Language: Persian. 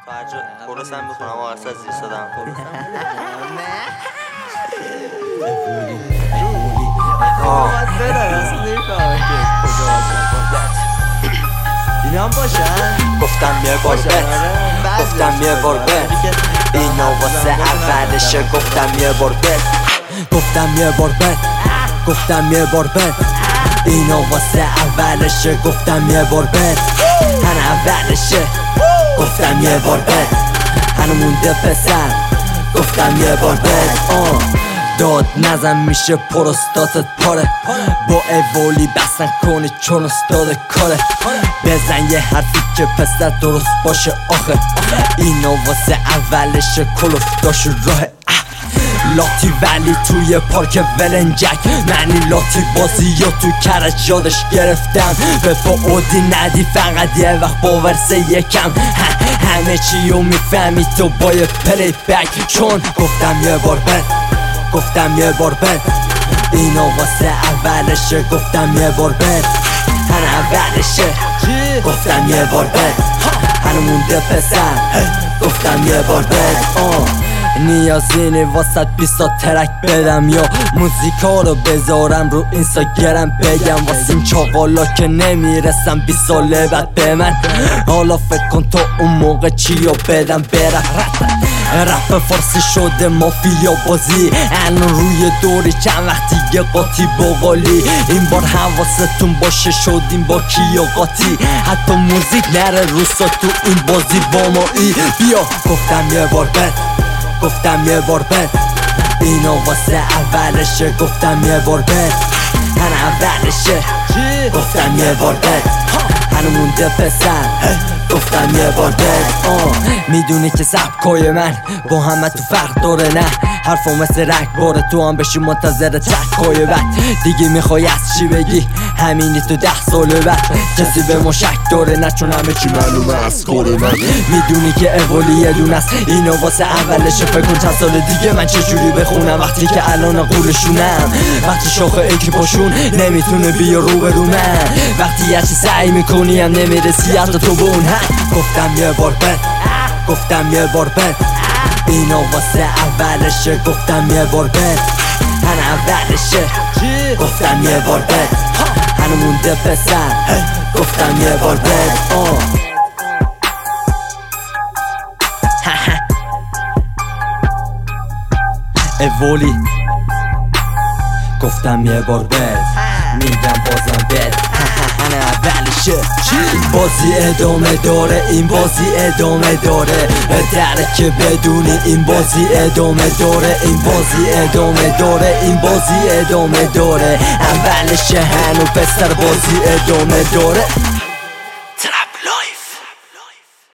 درستم میخونم آقا از زیر صدام اینا هم باشن گفتم یه بار بت گفتم یه بار بت اینا واسه اولشه گفتم یه بار بت گفتم یه بار بت گفتم یه بار بت اینا واسه اولشه گفتم یه بار بت هن اولشه گفتم یه بار بت هنو مونده پسر گفتم یه بار بت داد نزن میشه پروستاتت پاره با اولی بسن کنی چون استاد کاره بزن یه حرفی که پسر درست باشه آخه اینا واسه اولشه کلوفتاش راه لاتی ولی توی پارک ولنجک معنی لاتی بازی یا تو کرج یادش گرفتم به اودی ندی فقط یه وقت باورسه یکم همه چیو میفهمی تو با یه پلی بک چون گفتم یه بار بت گفتم یه بار بت اینا واسه اولشه گفتم یه بار بت هن اولشه گفتم یه بار بت هنو مونده پسر گفتم یه بار بت نیازی نی واسه 20 ترک بدم یا موزیکا رو بذارم رو اینستاگرام بگم واسه این چاقالا که نمیرسم 20 ساله بعد به من حالا فکر کن تو اون موقع چیو بدم برم رپ فارسی شده مافیا بازی الان روی دوری چند وقتی یه قاطی بقالی این بار حواستون باشه شدیم با کیا قاطی حتی موزیک نره روسا تو این بازی با مایی بیا گفتم یه بار بت گفتم یه بار بت اینا واسه اولشه گفتم یه بار بت هن اولشه گفتم یه بار بت هنو مونده پسر گفتم یه بار بت میدونی که سبکای من با همه تو فرق داره نه حرفا مثل رک باره تو هم بشی منتظر ترکای بد دیگه میخوای از چی بگی همینی تو 10 سال بعد کسی به ما شک داره نه چون همه چی معلومه از کار من میدونی که اولی یه دونه است اینا واسه اولشه فکر کن چند سال دیگه من چجوری بخونم وقتی که الان قولشونم وقتی شاخه ایکی پاشون نمیتونه بیا رو برونم وقتی یه چی سعی میکنی هم نمیرسی حتی تو به اون حد گفتم یه بار بت گفتم یه بار بت اینا واسه اولشه گفتم یه بار بت هن اولشه گفتم یه بار بت هنو مونده پسر گفتم یه بار بت اولی گفتم یه بار بت میگم بازم بت هن اولشه بازی ادامه داره این بازی ادامه داره درک بدونی این بازی ادامه داره این بازی ادامه داره این بازی ادامه داره اولشه هنو پسر بازی ادامه داره